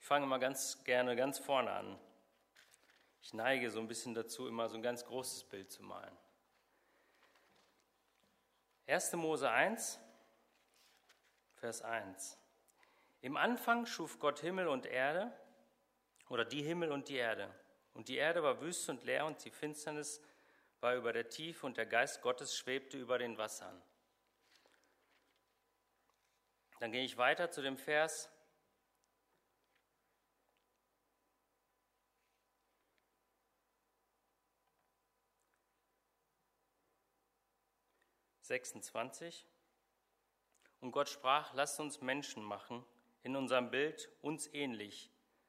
Ich fange immer ganz gerne ganz vorne an. Ich neige so ein bisschen dazu, immer so ein ganz großes Bild zu malen. 1. Mose 1, Vers 1. Im Anfang schuf Gott Himmel und Erde, oder die Himmel und die Erde. Und die Erde war wüst und leer und die Finsternis war über der Tiefe und der Geist Gottes schwebte über den Wassern. Dann gehe ich weiter zu dem Vers 26. Und Gott sprach, lasst uns Menschen machen, in unserem Bild uns ähnlich.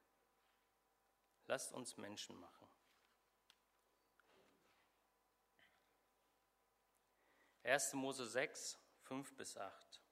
Lasst uns Menschen machen. 1. Mose 6, 5-8.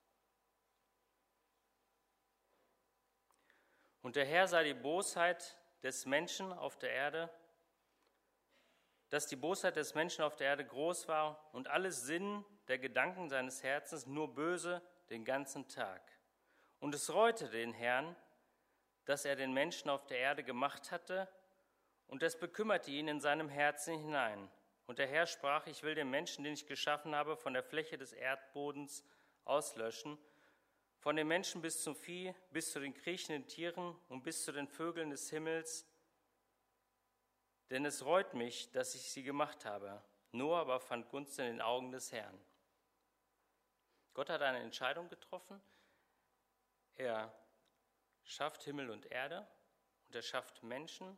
Und der Herr sah die Bosheit des Menschen auf der Erde, dass die Bosheit des Menschen auf der Erde groß war und alles Sinnen der Gedanken seines Herzens nur böse den ganzen Tag. Und es reute den Herrn, dass er den Menschen auf der Erde gemacht hatte, und es bekümmerte ihn in seinem Herzen hinein. Und der Herr sprach, ich will den Menschen, den ich geschaffen habe, von der Fläche des Erdbodens auslöschen, von den Menschen bis zum Vieh, bis zu den kriechenden Tieren und bis zu den Vögeln des Himmels, denn es reut mich, dass ich sie gemacht habe. Noah aber fand Gunst in den Augen des Herrn. Gott hat eine Entscheidung getroffen. Er schafft Himmel und Erde und er schafft Menschen.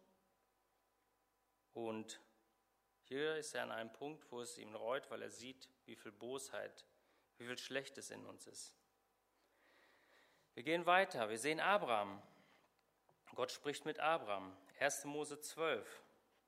Und hier ist er an einem Punkt, wo es ihm reut, weil er sieht, wie viel Bosheit, wie viel Schlechtes in uns ist. Wir gehen weiter. Wir sehen Abraham. Gott spricht mit Abraham. 1. Mose 12.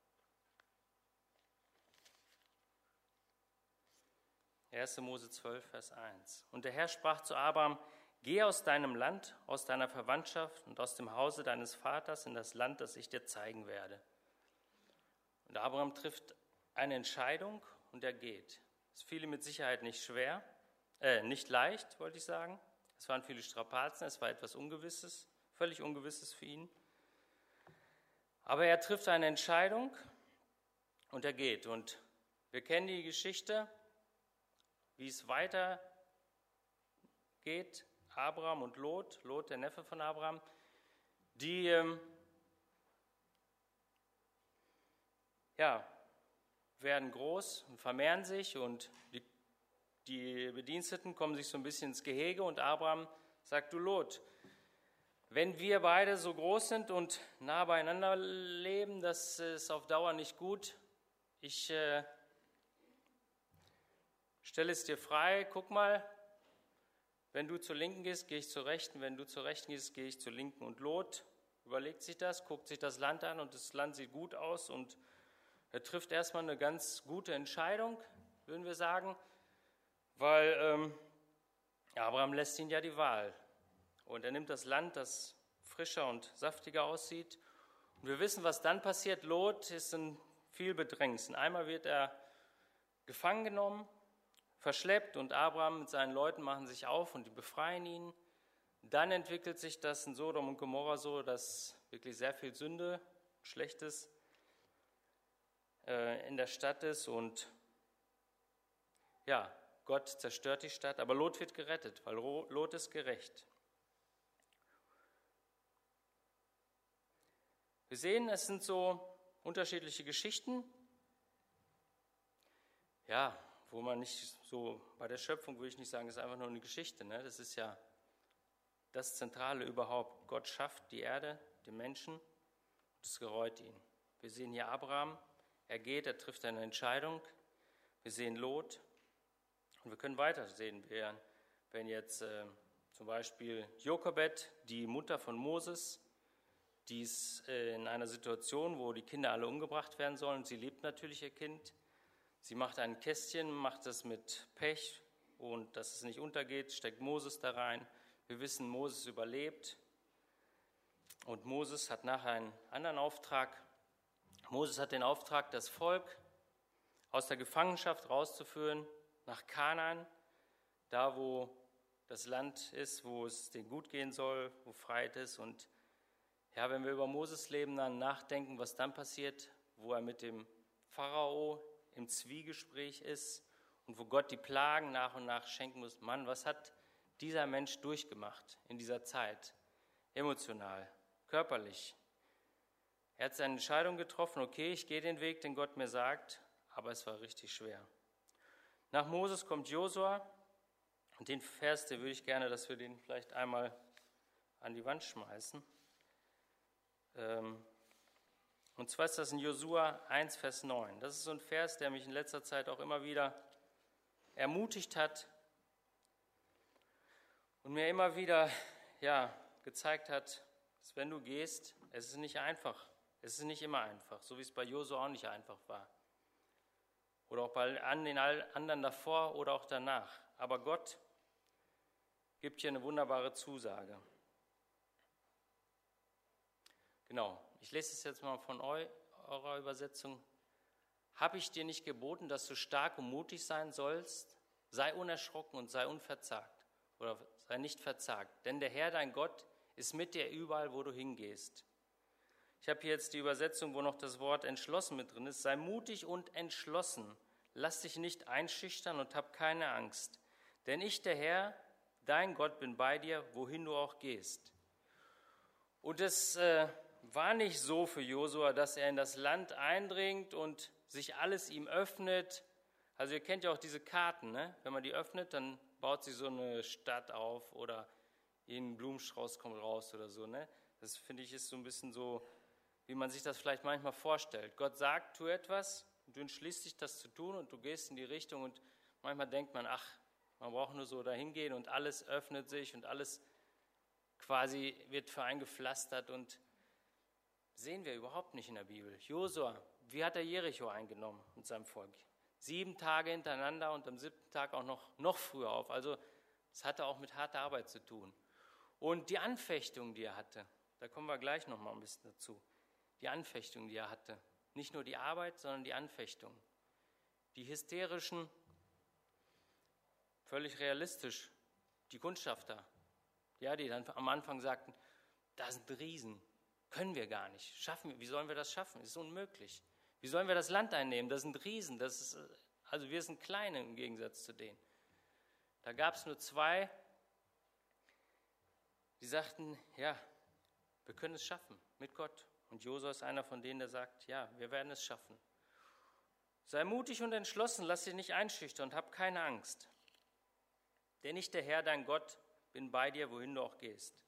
1. Mose 12, Vers 1. Und der Herr sprach zu Abraham, geh aus deinem Land, aus deiner Verwandtschaft und aus dem Hause deines Vaters in das Land, das ich dir zeigen werde. Und Abraham trifft eine Entscheidung und er geht. Es fiel ihm mit Sicherheit nicht leicht, wollte ich sagen. Es waren viele Strapazen, es war etwas Ungewisses, völlig Ungewisses für ihn. Aber er trifft eine Entscheidung und er geht. Und wir kennen die Geschichte, wie es weitergeht. Abraham und Lot, der Neffe von Abraham, die werden groß und vermehren sich und die Bediensteten kommen sich so ein bisschen ins Gehege und Abraham sagt, du Lot, wenn wir beide so groß sind und nah beieinander leben, das ist auf Dauer nicht gut. Ich stelle es dir frei, guck mal, wenn du zur Linken gehst, gehe ich zur Rechten, wenn du zur Rechten gehst, gehe ich zur Linken. Und Lot überlegt sich das, guckt sich das Land an und das Land sieht gut aus und er trifft erstmal eine ganz gute Entscheidung, würden wir sagen, weil Abraham lässt ihn ja die Wahl. Und er nimmt das Land, das frischer und saftiger aussieht. Und wir wissen, was dann passiert. Lot ist in viel Bedrängnis. Einmal wird er gefangen genommen, verschleppt und Abraham mit seinen Leuten machen sich auf und die befreien ihn. Dann entwickelt sich das in Sodom und Gomorra so, dass wirklich sehr viel Sünde, Schlechtes in der Stadt ist und ja, Gott zerstört die Stadt, aber Lot wird gerettet, weil Lot ist gerecht. Wir sehen, es sind so unterschiedliche Geschichten, ja, wo man nicht so, bei der Schöpfung würde ich nicht sagen, es ist einfach nur eine Geschichte, ne? Das ist ja das Zentrale überhaupt. Gott schafft die Erde, den Menschen, und es gereut ihn. Wir sehen hier Abraham, er geht, er trifft eine Entscheidung. Wir sehen Lot und wir können weiter sehen. Wenn jetzt zum Beispiel Jochebed, die Mutter von Moses, die ist in einer Situation, wo die Kinder alle umgebracht werden sollen. Sie liebt natürlich ihr Kind. Sie macht ein Kästchen, macht das mit Pech und dass es nicht untergeht, steckt Moses da rein. Wir wissen, Moses überlebt und Moses hat nachher einen anderen Auftrag. Moses hat den Auftrag, das Volk aus der Gefangenschaft rauszuführen nach Kanaan, da wo das Land ist, wo es denen gut gehen soll, wo Freiheit ist. Und Ja, wenn wir über Moses Leben dann nachdenken, was dann passiert, wo er mit dem Pharao im Zwiegespräch ist und wo Gott die Plagen nach und nach schenken muss. Mann, was hat dieser Mensch durchgemacht in dieser Zeit? Emotional, körperlich. Er hat seine Entscheidung getroffen, okay, ich gehe den Weg, den Gott mir sagt, aber es war richtig schwer. Nach Moses kommt Josua und den Vers, den würde ich gerne, dass wir den vielleicht einmal an die Wand schmeißen. Und zwar ist das in Josua 1, Vers 9. Das ist so ein Vers, der mich in letzter Zeit auch immer wieder ermutigt hat und mir immer wieder gezeigt hat, dass wenn du gehst, es ist nicht einfach. Es ist nicht immer einfach, so wie es bei Josua auch nicht einfach war. Oder auch bei den anderen davor oder auch danach. Aber Gott gibt hier eine wunderbare Zusage. Genau, ich lese es jetzt mal von eurer Übersetzung. Habe ich dir nicht geboten, dass du stark und mutig sein sollst? Sei unerschrocken und sei unverzagt oder sei nicht verzagt. Denn der Herr, dein Gott, ist mit dir überall, wo du hingehst. Ich habe hier jetzt die Übersetzung, wo noch das Wort entschlossen mit drin ist. Sei mutig und entschlossen. Lass dich nicht einschüchtern und hab keine Angst. Denn ich, der Herr, dein Gott, bin bei dir, wohin du auch gehst. Und es war nicht so für Josua, dass er in das Land eindringt und sich alles ihm öffnet. Also ihr kennt ja auch diese Karten, ne? Wenn man die öffnet, dann baut sich so eine Stadt auf oder ein Blumenstrauß kommt raus oder so. Ne? Das finde ich ist so ein bisschen so, wie man sich das vielleicht manchmal vorstellt. Gott sagt, tu etwas und du entschließt dich, das zu tun und du gehst in die Richtung und manchmal denkt man, man braucht nur so dahin gehen und alles öffnet sich und alles quasi wird für einen gepflastert und sehen wir überhaupt nicht in der Bibel. Josua, wie hat er Jericho eingenommen mit seinem Volk? 7 Tage hintereinander und am 7. Tag auch noch früher auf. Also es hatte auch mit harter Arbeit zu tun. Und die Anfechtung, die er hatte, da kommen wir gleich noch mal ein bisschen dazu. Die Anfechtung, die er hatte. Nicht nur die Arbeit, sondern die Anfechtung. Die hysterischen, völlig realistisch, die Kundschafter, die dann am Anfang sagten, da sind Riesen, können wir gar nicht, schaffen wir, wie sollen wir das schaffen? Das ist unmöglich. Wie sollen wir das Land einnehmen? Das sind Riesen, also wir sind Kleine im Gegensatz zu denen. Da gab es nur 2, die sagten, ja, wir können es schaffen mit Gott. Und Josua ist einer von denen, der sagt, ja, wir werden es schaffen. Sei mutig und entschlossen, lass dich nicht einschüchtern und hab keine Angst. Denn ich, der Herr, dein Gott, bin bei dir, wohin du auch gehst.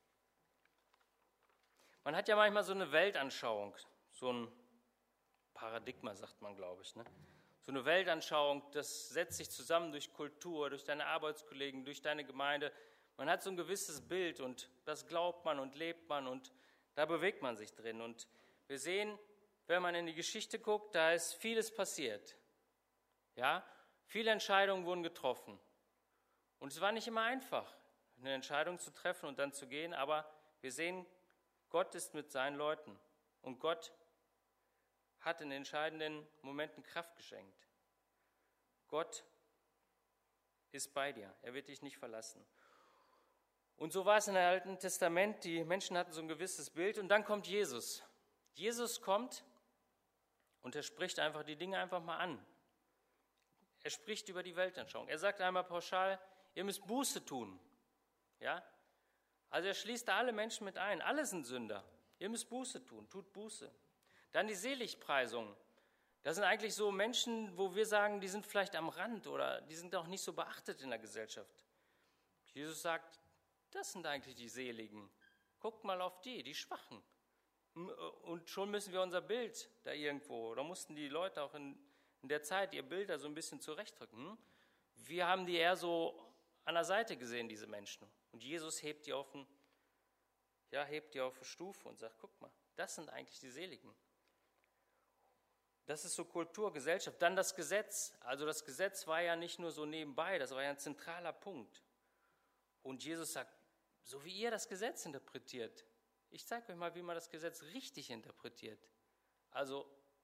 Man hat ja manchmal so eine Weltanschauung, so ein Paradigma, sagt man, glaube ich. Ne? So eine Weltanschauung, das setzt sich zusammen durch Kultur, durch deine Arbeitskollegen, durch deine Gemeinde. Man hat so ein gewisses Bild und das glaubt man und lebt man und da bewegt man sich drin. Und wir sehen, wenn man in die Geschichte guckt, da ist vieles passiert. Ja, viele Entscheidungen wurden getroffen. Und es war nicht immer einfach, eine Entscheidung zu treffen und dann zu gehen, aber wir sehen, Gott ist mit seinen Leuten und Gott hat in entscheidenden Momenten Kraft geschenkt. Gott ist bei dir, er wird dich nicht verlassen. Und so war es im Alten Testament, die Menschen hatten so ein gewisses Bild und dann kommt Jesus. Jesus kommt und er spricht einfach die Dinge einfach mal an. Er spricht über die Weltanschauung. Er sagt einmal pauschal, ihr müsst Buße tun. Ja? Also er schließt da alle Menschen mit ein. Alle sind Sünder. Ihr müsst Buße tun, tut Buße. Dann die Seligpreisung. Das sind eigentlich so Menschen, wo wir sagen, die sind vielleicht am Rand oder die sind auch nicht so beachtet in der Gesellschaft. Jesus sagt, das sind eigentlich die Seligen. Guckt mal auf die Schwachen. Und schon müssen wir unser Bild da irgendwo, da mussten die Leute auch in der Zeit ihr Bild da so ein bisschen zurechtdrücken. Wir haben die eher so an der Seite gesehen, diese Menschen. Und Jesus hebt die auf die Stufe und sagt, guck mal, das sind eigentlich die Seligen. Das ist so Kultur, Gesellschaft. Dann das Gesetz. Also das Gesetz war ja nicht nur so nebenbei, das war ja ein zentraler Punkt. Und Jesus sagt, so wie ihr das Gesetz interpretiert, ich zeige euch mal, wie man das Gesetz richtig interpretiert. Also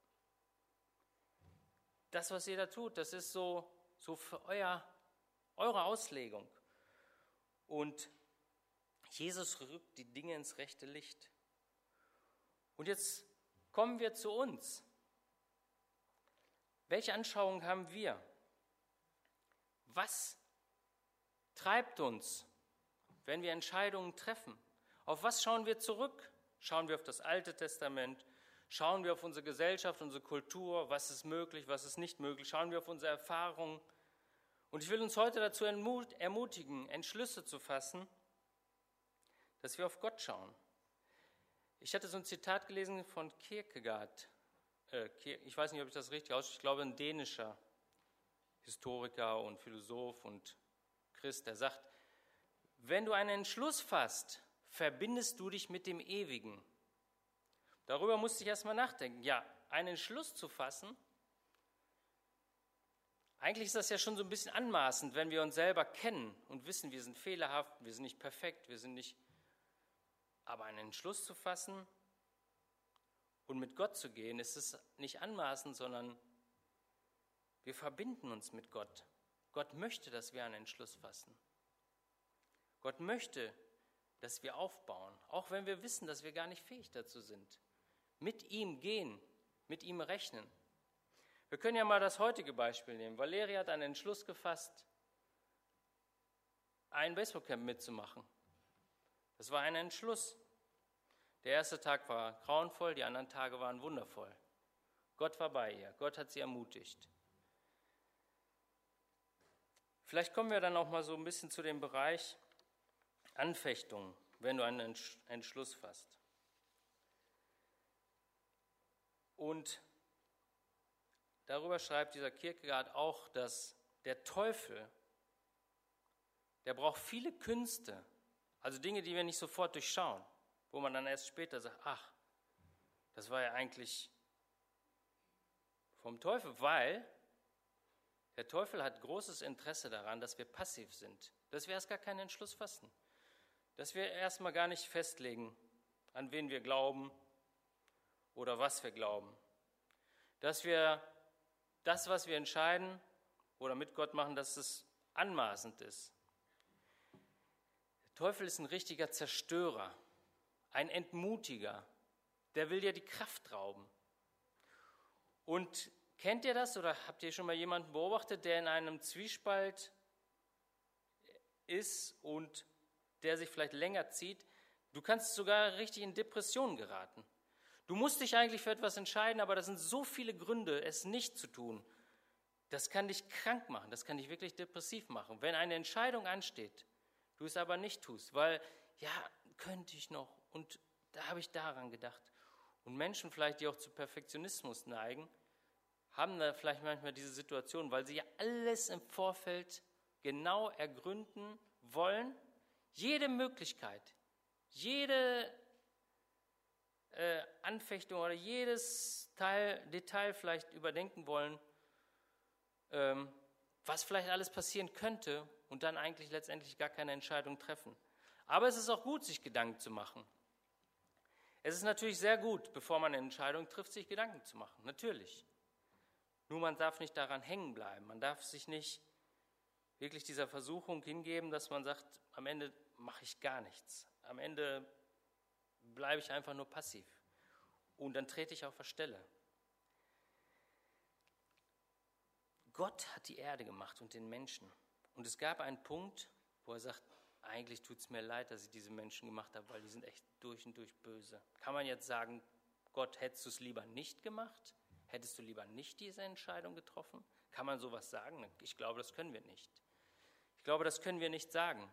das, was ihr da tut, das ist so für eure Auslegung. Und Jesus rückt die Dinge ins rechte Licht. Und jetzt kommen wir zu uns. Welche Anschauung haben wir? Was treibt uns, wenn wir Entscheidungen treffen? Auf was schauen wir zurück? Schauen wir auf das Alte Testament? Schauen wir auf unsere Gesellschaft, unsere Kultur? Was ist möglich, was ist nicht möglich? Schauen wir auf unsere Erfahrungen? Und ich will uns heute dazu ermutigen, Entschlüsse zu fassen, dass wir auf Gott schauen. Ich hatte so ein Zitat gelesen von Kierkegaard. Ich weiß nicht, ob ich das richtig ausspreche. Ich glaube, ein dänischer Historiker und Philosoph und Christ, der sagt, wenn du einen Entschluss fasst, verbindest du dich mit dem Ewigen. Darüber musste ich erstmal nachdenken. Ja, einen Entschluss zu fassen, eigentlich ist das ja schon so ein bisschen anmaßend, wenn wir uns selber kennen und wissen, wir sind fehlerhaft, wir sind nicht perfekt, wir sind nicht. Aber einen Entschluss zu fassen und mit Gott zu gehen, ist es nicht anmaßend, sondern wir verbinden uns mit Gott. Gott möchte, dass wir einen Entschluss fassen. Gott möchte, dass wir aufbauen, auch wenn wir wissen, dass wir gar nicht fähig dazu sind. Mit ihm gehen, mit ihm rechnen. Wir können ja mal das heutige Beispiel nehmen. Valeria hat einen Entschluss gefasst, ein Baseballcamp mitzumachen. Das war ein Entschluss. Der erste Tag war grauenvoll, die anderen Tage waren wundervoll. Gott war bei ihr, Gott hat sie ermutigt. Vielleicht kommen wir dann auch mal so ein bisschen zu dem Bereich Anfechtung, wenn du einen Entschluss fasst. Und darüber schreibt dieser Kierkegaard auch, dass der Teufel, der braucht viele Künste, also Dinge, die wir nicht sofort durchschauen, wo man dann erst später sagt, ach, das war ja eigentlich vom Teufel, weil der Teufel hat großes Interesse daran, dass wir passiv sind, dass wir erst gar keinen Entschluss fassen, dass wir erstmal gar nicht festlegen, an wen wir glauben oder was wir glauben, dass wir das, was wir entscheiden oder mit Gott machen, dass es anmaßend ist. Der Teufel ist ein richtiger Zerstörer, ein Entmutiger, der will dir die Kraft rauben. Und kennt ihr das oder habt ihr schon mal jemanden beobachtet, der in einem Zwiespalt ist und der sich vielleicht länger zieht? Du kannst sogar richtig in Depressionen geraten. Du musst dich eigentlich für etwas entscheiden, aber das sind so viele Gründe, es nicht zu tun. Das kann dich krank machen, das kann dich wirklich depressiv machen. Wenn eine Entscheidung ansteht, du es aber nicht tust, weil, ja, könnte ich noch und da habe ich daran gedacht. Und Menschen vielleicht, die auch zu Perfektionismus neigen, haben da vielleicht manchmal diese Situation, weil sie ja alles im Vorfeld genau ergründen wollen, jede Möglichkeit, jede Anfechtung oder jedes Detail vielleicht überdenken wollen, was vielleicht alles passieren könnte und dann eigentlich letztendlich gar keine Entscheidung treffen. Aber es ist auch gut, sich Gedanken zu machen. Es ist natürlich sehr gut, bevor man eine Entscheidung trifft, sich Gedanken zu machen, natürlich. Nur man darf nicht daran hängen bleiben, man darf sich nicht wirklich dieser Versuchung hingeben, dass man sagt, am Ende mache ich gar nichts, am Ende bleibe ich einfach nur passiv und dann trete ich auf der Stelle. Gott hat die Erde gemacht und den Menschen. Und es gab einen Punkt, wo er sagt, eigentlich tut es mir leid, dass ich diese Menschen gemacht habe, weil die sind echt durch und durch böse. Kann man jetzt sagen, Gott, hättest du es lieber nicht gemacht? Hättest du lieber nicht diese Entscheidung getroffen? Kann man sowas sagen? Ich glaube, das können wir nicht. Ich glaube, das können wir nicht sagen.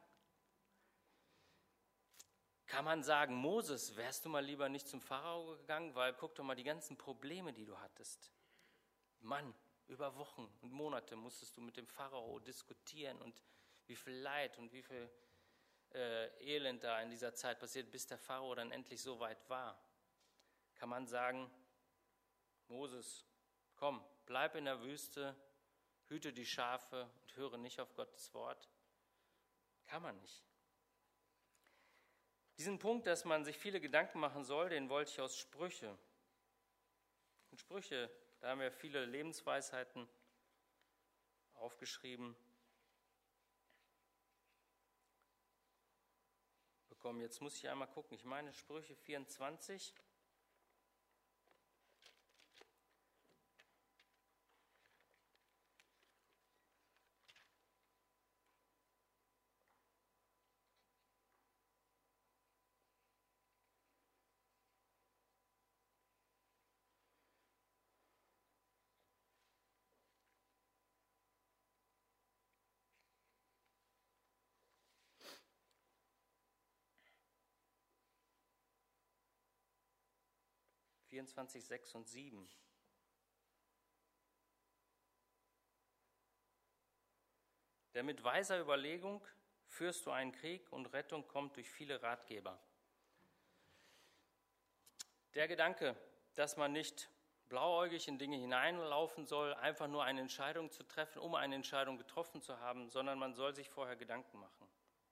Kann man sagen, Moses, wärst du mal lieber nicht zum Pharao gegangen, weil guck doch mal die ganzen Probleme, die du hattest. Mann, über Wochen und Monate musstest du mit dem Pharao diskutieren und wie viel Leid und wie viel Elend da in dieser Zeit passiert, bis der Pharao dann endlich so weit war. Kann man sagen, Moses, komm, bleib in der Wüste, hüte die Schafe und höre nicht auf Gottes Wort? Kann man nicht. Diesen Punkt, dass man sich viele Gedanken machen soll, den wollte ich aus Sprüche. Und Sprüche, da haben wir viele Lebensweisheiten aufgeschrieben bekommen. Jetzt muss ich einmal gucken. Ich meine Sprüche 24. 24, 6 und 7. Denn mit weiser Überlegung führst du einen Krieg und Rettung kommt durch viele Ratgeber. Der Gedanke, dass man nicht blauäugig in Dinge hineinlaufen soll, einfach nur eine Entscheidung zu treffen, um eine Entscheidung getroffen zu haben, sondern man soll sich vorher Gedanken machen.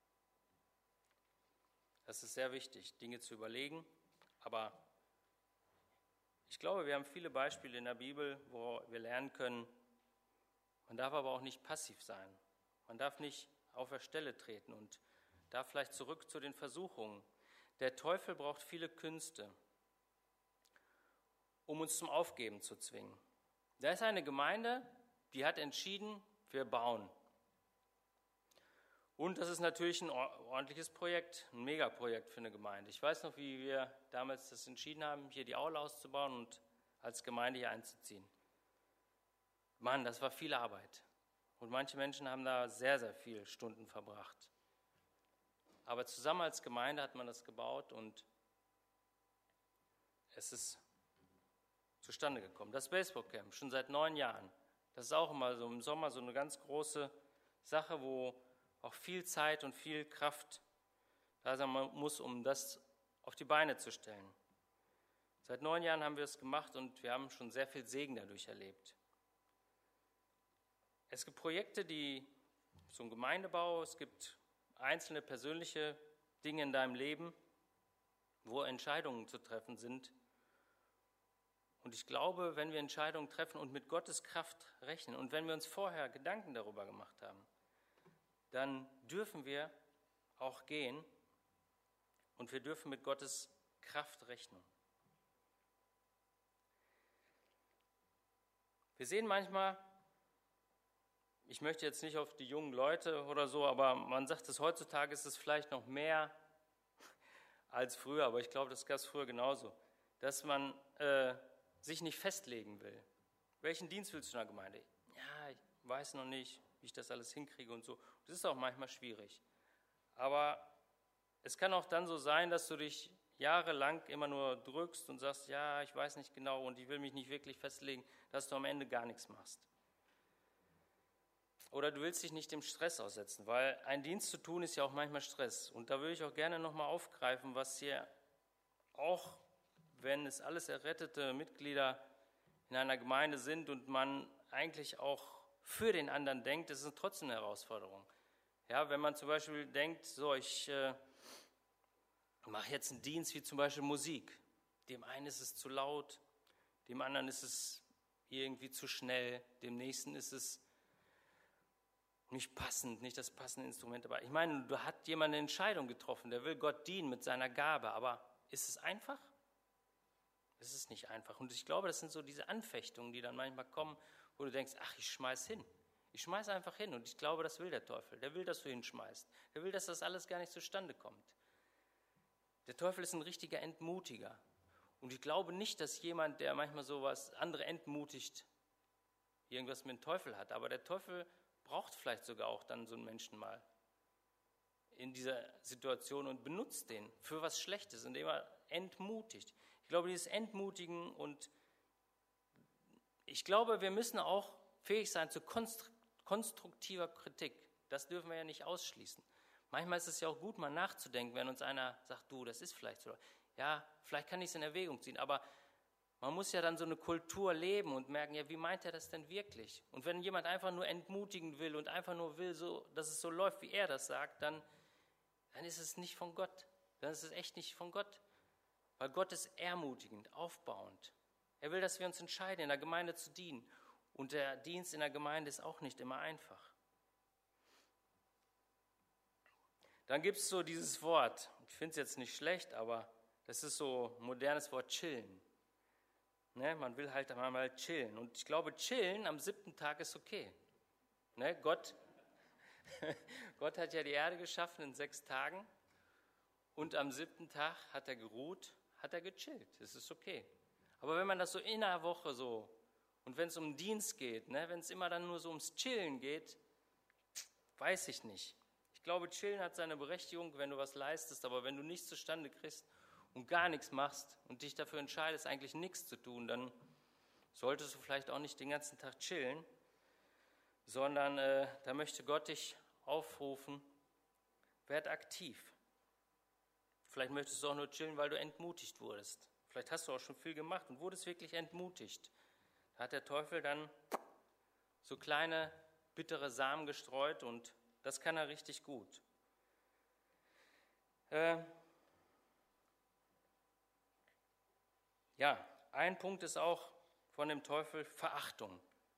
Das ist sehr wichtig, Dinge zu überlegen, aber ich glaube, wir haben viele Beispiele in der Bibel, wo wir lernen können, man darf aber auch nicht passiv sein. Man darf nicht auf der Stelle treten und da vielleicht zurück zu den Versuchungen. Der Teufel braucht viele Künste, um uns zum Aufgeben zu zwingen. Da ist eine Gemeinde, die hat entschieden, wir bauen. Und das ist natürlich ein ordentliches Projekt, ein Megaprojekt für eine Gemeinde. Ich weiß noch, wie wir damals das entschieden haben, hier die Aula auszubauen und als Gemeinde hier einzuziehen. Mann, das war viel Arbeit. Und manche Menschen haben da sehr, sehr viele Stunden verbracht. Aber zusammen als Gemeinde hat man das gebaut und es ist zustande gekommen. Das Baseballcamp, schon seit 9 Jahren. Das ist auch immer so im Sommer so eine ganz große Sache, wo auch viel Zeit und viel Kraft da sein muss, um das auf die Beine zu stellen. Seit 9 Jahren haben wir es gemacht und wir haben schon sehr viel Segen dadurch erlebt. Es gibt Projekte, die so ein Gemeindebau, es gibt einzelne persönliche Dinge in deinem Leben, wo Entscheidungen zu treffen sind. Und ich glaube, wenn wir Entscheidungen treffen und mit Gottes Kraft rechnen und wenn wir uns vorher Gedanken darüber gemacht haben, dann dürfen wir auch gehen und wir dürfen mit Gottes Kraft rechnen. Wir sehen manchmal, ich möchte jetzt nicht auf die jungen Leute oder so, aber man sagt es, heutzutage ist es vielleicht noch mehr als früher, aber ich glaube, das gab es früher genauso, dass man sich nicht festlegen will. Welchen Dienst willst du in der Gemeinde? Ja, ich weiß noch nicht, wie ich das alles hinkriege und so. Das ist auch manchmal schwierig. Aber es kann auch dann so sein, dass du dich jahrelang immer nur drückst und sagst, ja, ich weiß nicht genau und ich will mich nicht wirklich festlegen, dass du am Ende gar nichts machst. Oder du willst dich nicht dem Stress aussetzen, weil ein Dienst zu tun ist ja auch manchmal Stress. Und da würde ich auch gerne nochmal aufgreifen, was hier auch, wenn es alles errettete Mitglieder in einer Gemeinde sind und man eigentlich auch für den anderen denkt, das ist trotzdem eine Herausforderung. Ja, wenn man zum Beispiel denkt, so ich mache jetzt einen Dienst wie zum Beispiel Musik. Dem einen ist es zu laut, dem anderen ist es irgendwie zu schnell, dem nächsten ist es nicht passend, nicht das passende Instrument dabei. Ich meine, da hat jemand eine Entscheidung getroffen, der will Gott dienen mit seiner Gabe, aber ist es einfach? Es ist nicht einfach. Und ich glaube, das sind so diese Anfechtungen, die dann manchmal kommen, wo du denkst, ach, ich schmeiß hin. Ich schmeiß einfach hin. Und ich glaube, das will der Teufel. Der will, dass du hinschmeißt. Der will, dass das alles gar nicht zustande kommt. Der Teufel ist ein richtiger Entmutiger. Und ich glaube nicht, dass jemand, der manchmal sowas andere entmutigt, irgendwas mit dem Teufel hat. Aber der Teufel braucht vielleicht sogar auch dann so einen Menschen mal in dieser Situation und benutzt den für was Schlechtes, indem er entmutigt. Ich glaube, dieses Entmutigen und ich glaube, wir müssen auch fähig sein zu konstruktiver Kritik. Das dürfen wir ja nicht ausschließen. Manchmal ist es ja auch gut, mal nachzudenken, wenn uns einer sagt, du, das ist vielleicht so. Ja, vielleicht kann ich es in Erwägung ziehen, aber man muss ja dann so eine Kultur leben und merken, ja, wie meint er das denn wirklich? Und wenn jemand einfach nur entmutigen will und einfach nur will, so, dass es so läuft, wie er das sagt, dann ist es nicht von Gott. Dann ist es echt nicht von Gott. Weil Gott ist ermutigend, aufbauend. Er will, dass wir uns entscheiden, in der Gemeinde zu dienen. Und der Dienst in der Gemeinde ist auch nicht immer einfach. Dann gibt es so dieses Wort, ich finde es jetzt nicht schlecht, aber das ist so ein modernes Wort, chillen. Ne, man will halt mal chillen. Und ich glaube, chillen am 7. Tag ist okay. Ne, Gott hat ja die Erde geschaffen in 6 Tagen. Und am 7. Tag hat er geruht, hat er gechillt. Das ist okay. Aber wenn man das so in einer Woche so, und wenn es um Dienst geht, ne, wenn es immer dann nur so ums Chillen geht, weiß ich nicht. Ich glaube, chillen hat seine Berechtigung, wenn du was leistest, aber wenn du nichts zustande kriegst und gar nichts machst und dich dafür entscheidest, eigentlich nichts zu tun, dann solltest du vielleicht auch nicht den ganzen Tag chillen, sondern da möchte Gott dich aufrufen, werd aktiv. Vielleicht möchtest du auch nur chillen, weil du entmutigt wurdest. Vielleicht hast du auch schon viel gemacht und wurdest wirklich entmutigt. Da hat der Teufel dann so kleine, bittere Samen gestreut und das kann er richtig gut. Ja, ein Punkt ist auch von dem Teufel Verachtung.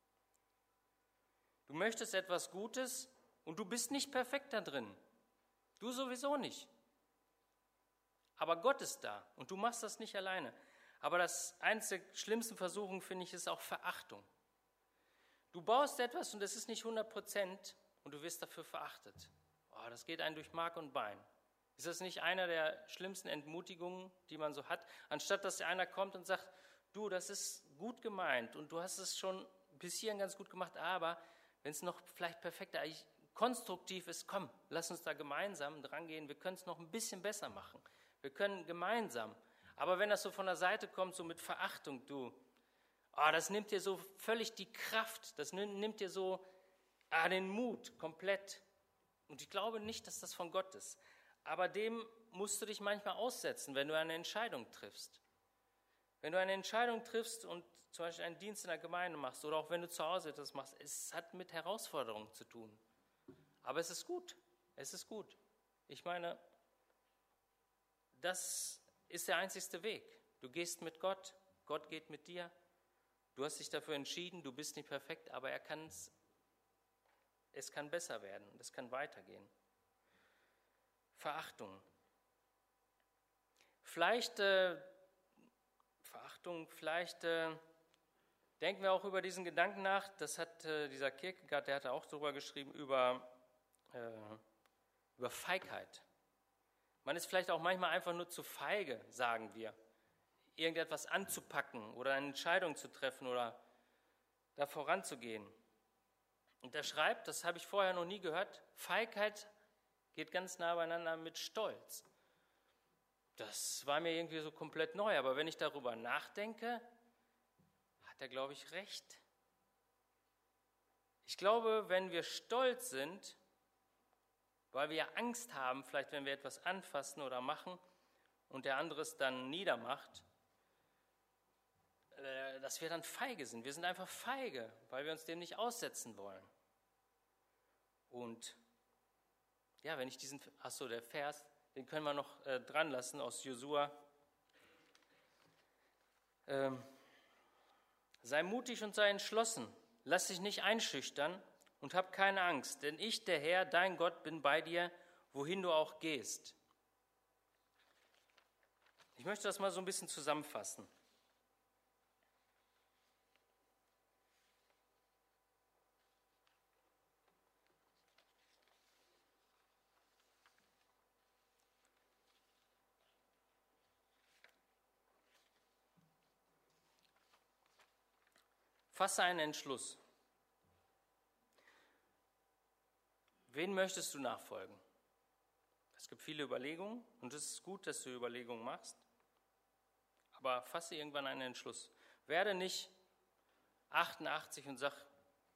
Du möchtest etwas Gutes und du bist nicht perfekt da drin. Du sowieso nicht. Aber Gott ist da und du machst das nicht alleine. Aber eines der schlimmsten Versuchungen, finde ich, ist auch Verachtung. Du baust etwas und es ist nicht 100% und du wirst dafür verachtet. Oh, das geht einem durch Mark und Bein. Ist das nicht einer der schlimmsten Entmutigungen, die man so hat? Anstatt dass einer kommt und sagt, du, das ist gut gemeint und du hast es schon bis hierhin ganz gut gemacht, aber wenn es noch vielleicht perfekter, konstruktiv ist, komm, lass uns da gemeinsam dran gehen, wir können es noch ein bisschen besser machen. Wir können gemeinsam. Aber wenn das so von der Seite kommt, so mit Verachtung, das nimmt dir so völlig die Kraft, das nimmt dir so den Mut komplett. Und ich glaube nicht, dass das von Gott ist. Aber dem musst du dich manchmal aussetzen, wenn du eine Entscheidung triffst. Wenn du eine Entscheidung triffst und zum Beispiel einen Dienst in der Gemeinde machst oder auch wenn du zu Hause etwas machst, es hat mit Herausforderungen zu tun. Aber es ist gut. Es ist gut. Ich meine, das ist der einzigste Weg. Du gehst mit Gott, Gott geht mit dir. Du hast dich dafür entschieden, du bist nicht perfekt, aber es kann besser werden und es kann weitergehen. Verachtung. Vielleicht denken wir auch über diesen Gedanken nach, das hat dieser Kierkegaard, der hatte auch darüber geschrieben, über Feigheit. Man ist vielleicht auch manchmal einfach nur zu feige, sagen wir, irgendetwas anzupacken oder eine Entscheidung zu treffen oder da voranzugehen. Und er schreibt, das habe ich vorher noch nie gehört, Feigheit geht ganz nah beieinander mit Stolz. Das war mir irgendwie so komplett neu, aber wenn ich darüber nachdenke, hat er, glaube ich, recht. Ich glaube, wenn wir stolz sind, weil wir Angst haben, vielleicht wenn wir etwas anfassen oder machen und der andere es dann niedermacht, dass wir dann feige sind. Wir sind einfach feige, weil wir uns dem nicht aussetzen wollen. Und ja, wenn ich der Vers, den können wir noch dran lassen aus Josua. Sei mutig und sei entschlossen, lass dich nicht einschüchtern und hab keine Angst, denn ich, der Herr, dein Gott, bin bei dir, wohin du auch gehst. Ich möchte das mal so ein bisschen zusammenfassen. Fasse einen Entschluss. Wen möchtest du nachfolgen? Es gibt viele Überlegungen und es ist gut, dass du Überlegungen machst, aber fasse irgendwann einen Entschluss. Werde nicht 88 und sag,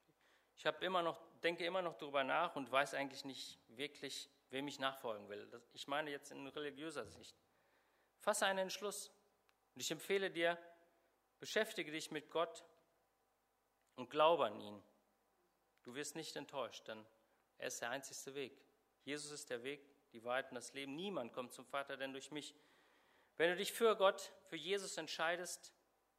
denke immer noch darüber nach und weiß eigentlich nicht wirklich, wem ich nachfolgen will. Ich meine jetzt in religiöser Sicht. Fasse einen Entschluss und ich empfehle dir, beschäftige dich mit Gott und glaube an ihn. Du wirst nicht enttäuscht, denn er ist der einzigste Weg. Jesus ist der Weg, die Wahrheit und das Leben. Niemand kommt zum Vater denn durch mich. Wenn du dich für Gott, für Jesus entscheidest,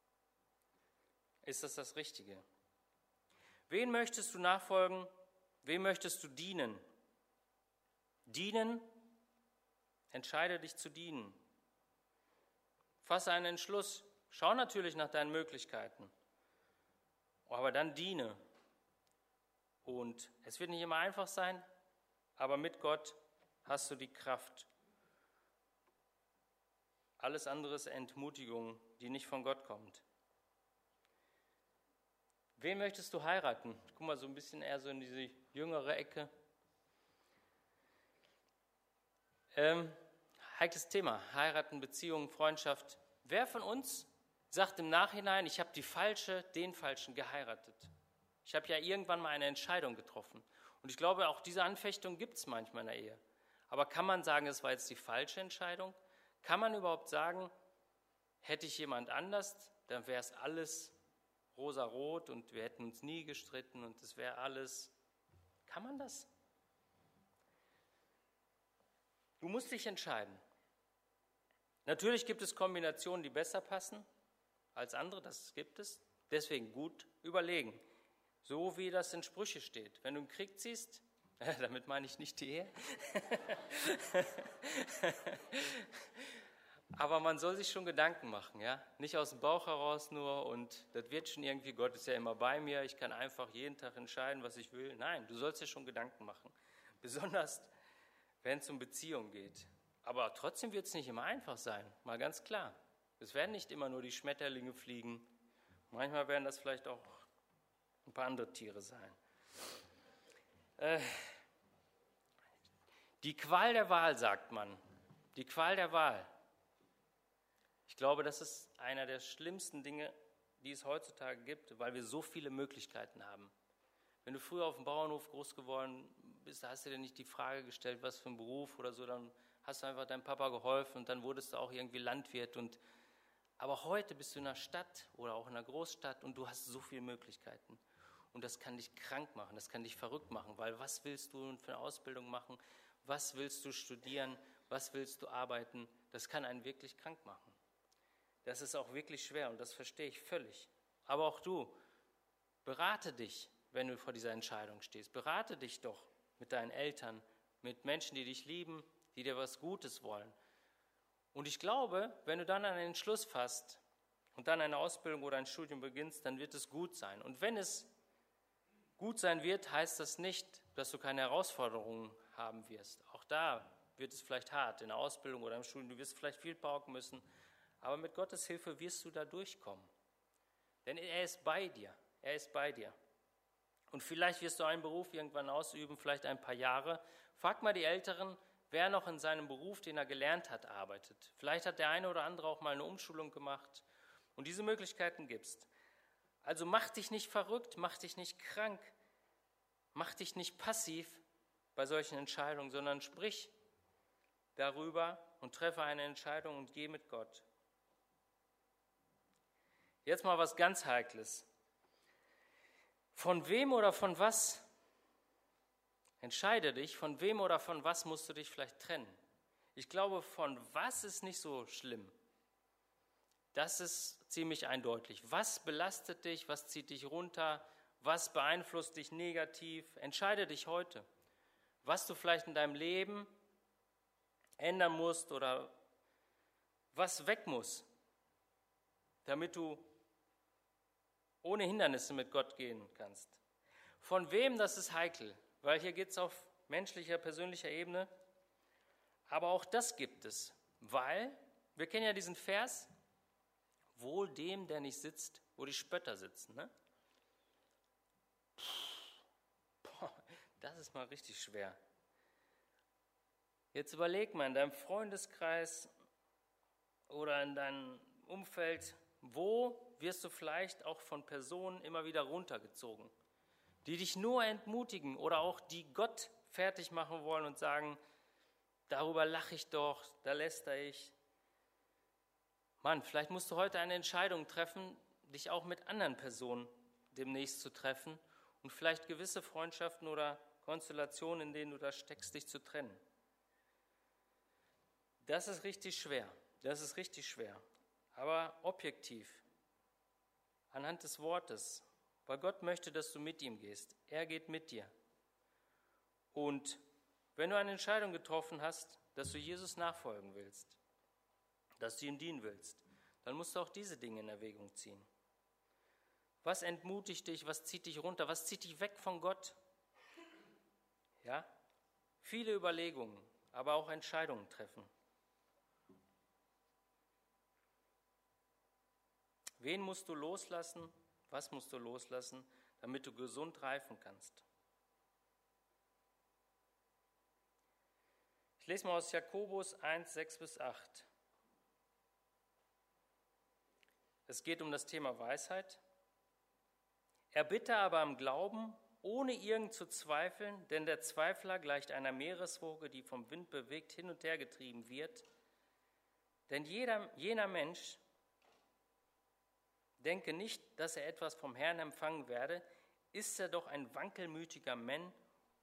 ist das Richtige. Wen möchtest du nachfolgen? Wem möchtest du dienen? Dienen? Entscheide dich zu dienen. Fasse einen Entschluss. Schau natürlich nach deinen Möglichkeiten. Aber dann diene. Und es wird nicht immer einfach sein, aber mit Gott hast du die Kraft. Alles andere ist Entmutigung, die nicht von Gott kommt. Wen möchtest du heiraten? Guck mal, so ein bisschen eher so in diese jüngere Ecke. Heikles Thema, heiraten, Beziehungen, Freundschaft. Wer von uns sagt im Nachhinein, ich habe den Falschen geheiratet? Ich habe ja irgendwann mal eine Entscheidung getroffen. Und ich glaube, auch diese Anfechtung gibt es manchmal in der Ehe. Aber kann man sagen, es war jetzt die falsche Entscheidung? Kann man überhaupt sagen, hätte ich jemand anders, dann wäre es alles rosarot und wir hätten uns nie gestritten und es wäre alles... Kann man das? Du musst dich entscheiden. Natürlich gibt es Kombinationen, die besser passen als andere, das gibt es. Deswegen gut überlegen, so wie das in Sprüche steht. Wenn du einen Krieg ziehst, damit meine ich nicht die Ehe, aber man soll sich schon Gedanken machen, ja? Nicht aus dem Bauch heraus nur und das wird schon irgendwie, Gott ist ja immer bei mir, ich kann einfach jeden Tag entscheiden, was ich will. Nein, du sollst dir schon Gedanken machen, besonders wenn es um Beziehungen geht. Aber trotzdem wird es nicht immer einfach sein, mal ganz klar. Es werden nicht immer nur die Schmetterlinge fliegen. Manchmal werden das vielleicht auch ein paar andere Tiere sein. Die Qual der Wahl, sagt man. Die Qual der Wahl. Ich glaube, das ist einer der schlimmsten Dinge, die es heutzutage gibt, weil wir so viele Möglichkeiten haben. Wenn du früher auf dem Bauernhof groß geworden bist, da hast du dir nicht die Frage gestellt, was für ein Beruf oder so, dann hast du einfach deinem Papa geholfen und dann wurdest du auch irgendwie Landwirt. Aber heute bist du in einer Stadt oder auch in einer Großstadt und du hast so viele Möglichkeiten. Und das kann dich krank machen, das kann dich verrückt machen, weil was willst du für eine Ausbildung machen? Was willst du studieren? Was willst du arbeiten? Das kann einen wirklich krank machen. Das ist auch wirklich schwer und das verstehe ich völlig. Aber auch du, berate dich, wenn du vor dieser Entscheidung stehst. Berate dich doch mit deinen Eltern, mit Menschen, die dich lieben, die dir was Gutes wollen. Und ich glaube, wenn du dann einen Entschluss fasst und dann eine Ausbildung oder ein Studium beginnst, dann wird es gut sein. Und wenn es gut sein wird, heißt das nicht, dass du keine Herausforderungen haben wirst. Auch da wird es vielleicht hart, in der Ausbildung oder im Studium. Du wirst vielleicht viel pauken müssen, aber mit Gottes Hilfe wirst du da durchkommen. Denn er ist bei dir, er ist bei dir. Und vielleicht wirst du einen Beruf irgendwann ausüben, vielleicht ein paar Jahre. Frag mal die Älteren, wer noch in seinem Beruf, den er gelernt hat, arbeitet. Vielleicht hat der eine oder andere auch mal eine Umschulung gemacht. Und diese Möglichkeiten gibt's. Also mach dich nicht verrückt, mach dich nicht krank, mach dich nicht passiv bei solchen Entscheidungen, sondern sprich darüber und treffe eine Entscheidung und geh mit Gott. Jetzt mal was ganz Heikles. Von wem oder von was? Entscheide dich, von wem oder von was musst du dich vielleicht trennen. Ich glaube, von was ist nicht so schlimm. Das ist ziemlich eindeutig. Was belastet dich, was zieht dich runter, was beeinflusst dich negativ? Entscheide dich heute, was du vielleicht in deinem Leben ändern musst oder was weg muss, damit du ohne Hindernisse mit Gott gehen kannst. Von wem, das ist heikel, weil hier geht es auf menschlicher, persönlicher Ebene. Aber auch das gibt es, weil, wir kennen ja diesen Vers, wohl dem, der nicht sitzt, wo die Spötter sitzen. Ne? Das ist mal richtig schwer. Jetzt überleg mal in deinem Freundeskreis oder in deinem Umfeld, wo wirst du vielleicht auch von Personen immer wieder runtergezogen, die dich nur entmutigen oder auch die Gott fertig machen wollen und sagen, darüber lache ich doch, da läster ich. Mann, vielleicht musst du heute eine Entscheidung treffen, dich auch mit anderen Personen demnächst zu treffen und vielleicht gewisse Freundschaften oder Konstellationen, in denen du da steckst, dich zu trennen. Das ist richtig schwer, aber objektiv, anhand des Wortes, weil Gott möchte, dass du mit ihm gehst. Er geht mit dir. Und wenn du eine Entscheidung getroffen hast, dass du Jesus nachfolgen willst, dass du ihm dienen willst, dann musst du auch diese Dinge in Erwägung ziehen. Was entmutigt dich, was zieht dich runter, was zieht dich weg von Gott? Ja, viele Überlegungen, aber auch Entscheidungen treffen. Wen musst du loslassen? Was musst du loslassen, damit du gesund reifen kannst? Ich lese mal aus Jakobus 1, 6-8. Es geht um das Thema Weisheit. Erbitte aber am Glauben, ohne irgend zu zweifeln, denn der Zweifler gleicht einer Meereswoge, die vom Wind bewegt hin und her getrieben wird. Denn jener Mensch denke nicht, dass er etwas vom Herrn empfangen werde, ist er doch ein wankelmütiger Mann,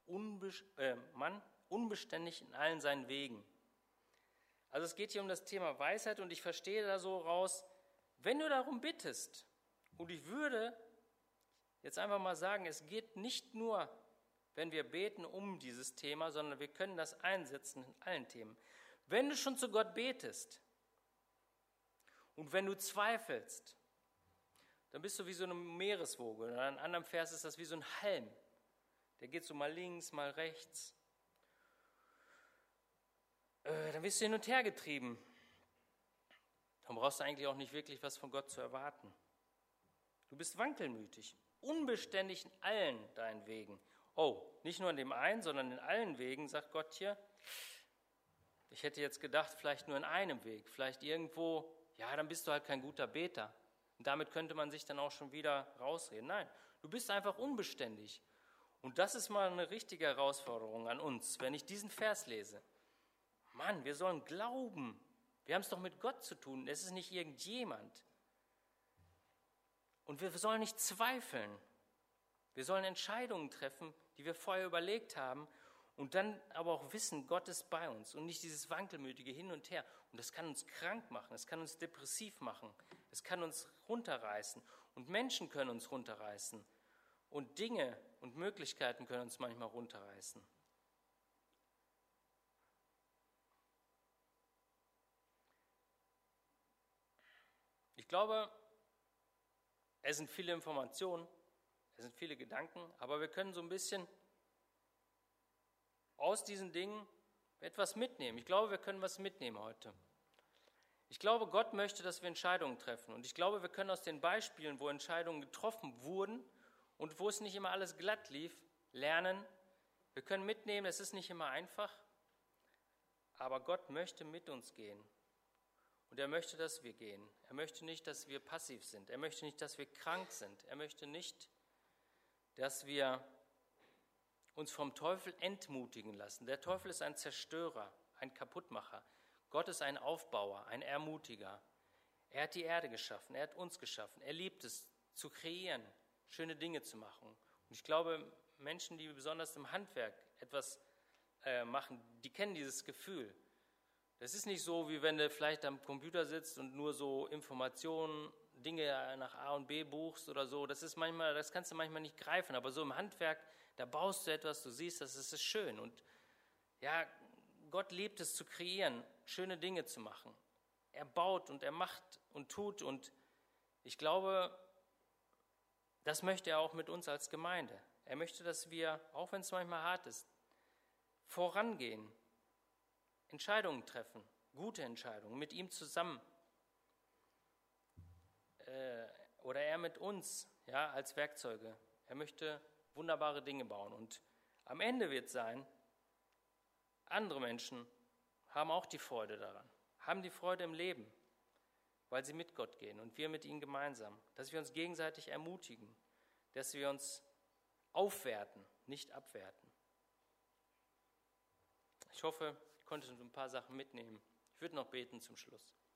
unbeständig in allen seinen Wegen. Also es geht hier um das Thema Weisheit und ich verstehe da so raus, wenn du darum bittest, und ich würde jetzt einfach mal sagen, es geht nicht nur, wenn wir beten, um dieses Thema, sondern wir können das einsetzen in allen Themen. Wenn du schon zu Gott betest und wenn du zweifelst, dann bist du wie so eine Meereswoge. Und in einem anderen Vers ist das wie so ein Halm. Der geht so mal links, mal rechts. Dann wirst du hin und her getrieben. Dann brauchst du eigentlich auch nicht wirklich was von Gott zu erwarten. Du bist wankelmütig, unbeständig in allen deinen Wegen. Oh, nicht nur in dem einen, sondern in allen Wegen, sagt Gott hier. Ich hätte jetzt gedacht, vielleicht nur in einem Weg, vielleicht irgendwo, ja, dann bist du halt kein guter Beter. Und damit könnte man sich dann auch schon wieder rausreden. Nein, du bist einfach unbeständig. Und das ist mal eine richtige Herausforderung an uns, wenn ich diesen Vers lese. Mann, wir sollen glauben. Wir haben es doch mit Gott zu tun. Es ist nicht irgendjemand. Und wir sollen nicht zweifeln. Wir sollen Entscheidungen treffen, die wir vorher überlegt haben und dann aber auch wissen, Gott ist bei uns und nicht dieses wankelmütige Hin und Her. Und das kann uns krank machen, es kann uns depressiv machen, es kann uns runterreißen und Menschen können uns runterreißen und Dinge und Möglichkeiten können uns manchmal runterreißen. Ich glaube, es sind viele Informationen, es sind viele Gedanken, aber wir können so ein bisschen aus diesen Dingen etwas mitnehmen. Ich glaube, wir können was mitnehmen heute. Ich glaube, Gott möchte, dass wir Entscheidungen treffen. Und ich glaube, wir können aus den Beispielen, wo Entscheidungen getroffen wurden und wo es nicht immer alles glatt lief, lernen. Wir können mitnehmen, es ist nicht immer einfach, aber Gott möchte mit uns gehen. Und er möchte, dass wir gehen. Er möchte nicht, dass wir passiv sind. Er möchte nicht, dass wir krank sind. Er möchte nicht, dass wir uns vom Teufel entmutigen lassen. Der Teufel ist ein Zerstörer, ein Kaputtmacher. Gott ist ein Aufbauer, ein Ermutiger. Er hat die Erde geschaffen, er hat uns geschaffen. Er liebt es, zu kreieren, schöne Dinge zu machen. Und ich glaube, Menschen, die besonders im Handwerk etwas machen, die kennen dieses Gefühl. Das ist nicht so, wie wenn du vielleicht am Computer sitzt und nur so Informationen, Dinge nach A und B buchst oder so. Das kannst du manchmal nicht greifen. Aber so im Handwerk, da baust du etwas, du siehst, das ist schön. Und ja, Gott liebt es zu kreieren, schöne Dinge zu machen. Er baut und er macht und tut. Und ich glaube, das möchte er auch mit uns als Gemeinde. Er möchte, dass wir, auch wenn es manchmal hart ist, vorangehen. Entscheidungen treffen, gute Entscheidungen, mit ihm zusammen oder er mit uns, ja, als Werkzeuge. Er möchte wunderbare Dinge bauen und am Ende wird es sein, andere Menschen haben auch die Freude daran, haben die Freude im Leben, weil sie mit Gott gehen und wir mit ihnen gemeinsam, dass wir uns gegenseitig ermutigen, dass wir uns aufwerten, nicht abwerten. Ich hoffe, ich konnte ein paar Sachen mitnehmen. Ich würde noch beten zum Schluss.